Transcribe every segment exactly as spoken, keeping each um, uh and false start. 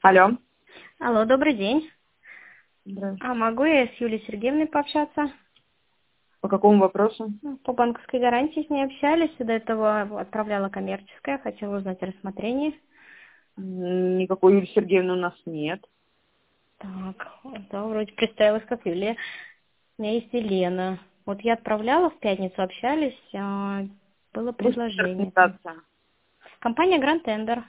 Алло. Алло, добрый день. Здравствуйте. А могу я с Юлией Сергеевной пообщаться? По какому вопросу? Ну, По банковской гарантии с ней общались, и до этого отправляла коммерческое, хотела узнать о рассмотрении. М, Никакой Юлии Сергеевны у нас нет. Так, да, вроде представилась как Юлия. У меня есть Елена. Вот я отправляла в пятницу, общались, а, было Вы что, предложение там. организация? Компания Grand Tender.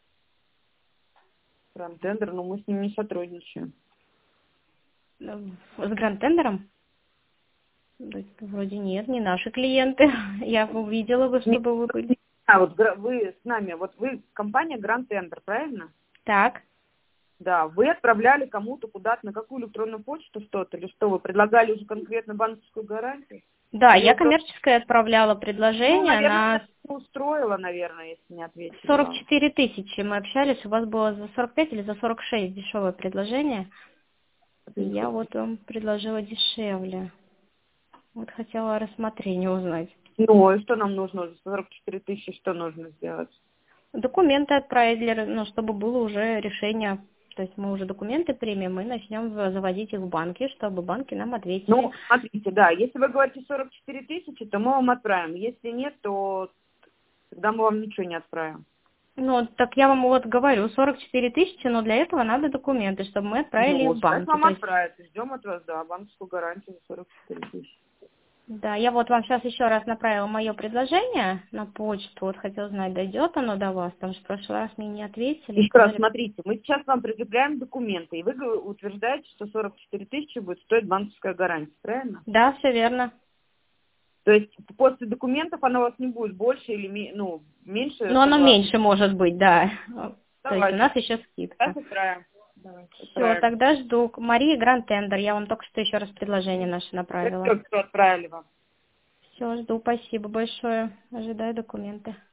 Прям тендер, но мы с ним не сотрудничаем. Э, С Grand Tender'ом? Да, вроде нет, не наши клиенты. Я увидела бы, Не- чтобы вы были. А, вот гра- вы с нами, вот вы компания Grand Tender, правильно? Так. Да, вы отправляли кому-то куда-то, на какую электронную почту что-то, или что, вы предлагали уже конкретно банковскую гарантию? Да, Или я вы просто, коммерческое отправляла ну, предложение наверное, на это не устроило, наверное, если не ответили сорок вам. четыре тысячи мы общались, у вас было за сорок пять или за сорок шесть дешевое предложение. И я вот вам предложила дешевле. Вот хотела о рассмотрении узнать. Ну, и что нам нужно? За сорок четыре тысячи что нужно сделать? Документы отправить, для, ну, чтобы было уже решение. То есть мы уже документы примем и начнем в- заводить их в банки, чтобы банки нам ответили. Ну, смотрите, да, если вы говорите сорок четыре тысячи, то мы вам отправим. Если нет, то тогда мы вам ничего не отправим. Ну, так я вам вот говорю, сорок четыре тысячи, но для этого надо документы, чтобы мы отправили их Ну, в сейчас банки. вам То есть отправят. Ждем от вас, да, банковскую гарантию за сорок четыре тысячи. да, я вот вам сейчас еще раз направила мое предложение на почту. Вот хотела знать, дойдет оно до вас, потому что в прошлый раз мне не ответили, Еще раз, сказали, смотрите, мы сейчас вам прикрепляем документы, и вы г- утверждаете, что сорок четыре тысячи будет стоить банковская гарантия, правильно? да, все верно. То есть после документов она у вас не будет больше или ми- ну, меньше, Но оно согласно. меньше может быть, да. То есть у Давайте, нас еще сейчас скидка. отправим. Давайте, Все, отправим. тогда жду. Мария Гранд Тендер, я вам только что еще раз предложение наше направила. Все, отправили вам. Все, жду, спасибо большое. Ожидаю документы.